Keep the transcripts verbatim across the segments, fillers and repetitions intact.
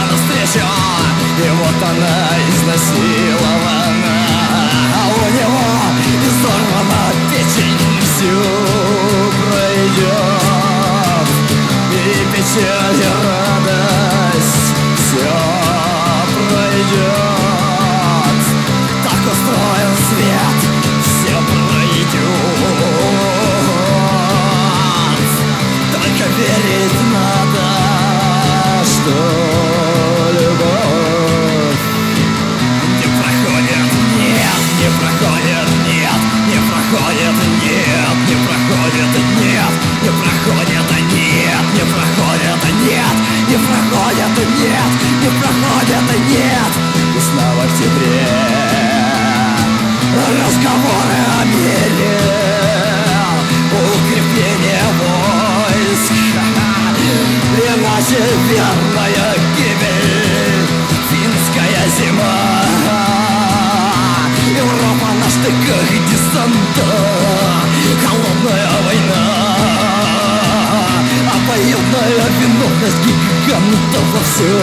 навстречу, и вот она изнасилована, а у него изорвана печень, всю пройдет, и печаль, и радость все пройдет. Так устроен свет, все пройдет. Только верить надо, что любовь не проходит, нет, не проходит, нет, не проходит, нет, не проходит, нет, не проходит, нет, не проходит, нет, не проходит, нет, не проходит, нет. Весна в октябре, разговоры о мире, укрепление войск, иначе верная гибель, финская зима, Европа на штыках десанта, холодная война, обоюдная виновность гигантов все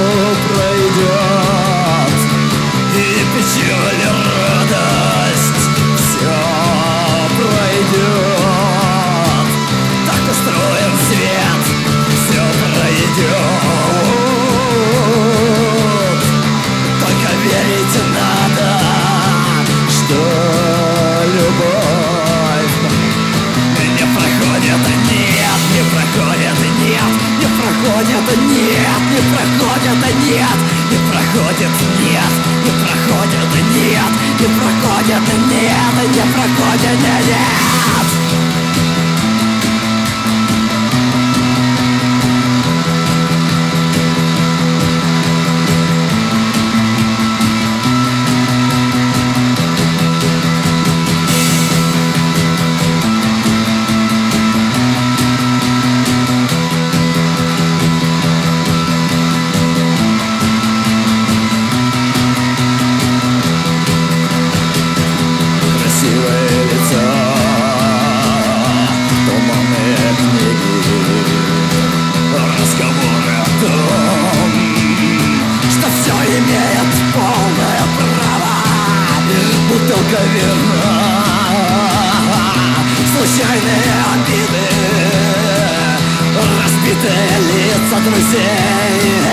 пройдет, и печаль, и радость все пройдет. Так устроен свет, все пройдет. Только верить надо, что любовь не проходит, нет, не проходит, нет, не проходит, нет, не проходит, нет, не проходит, нет, не проходит, нет, не проходит, нет, не проходит, нет. Красивое лицо, туманные книги, разговоры о том, что все имеет полное право. Бутылка вина, случайные обиды, разбитые лица друзей,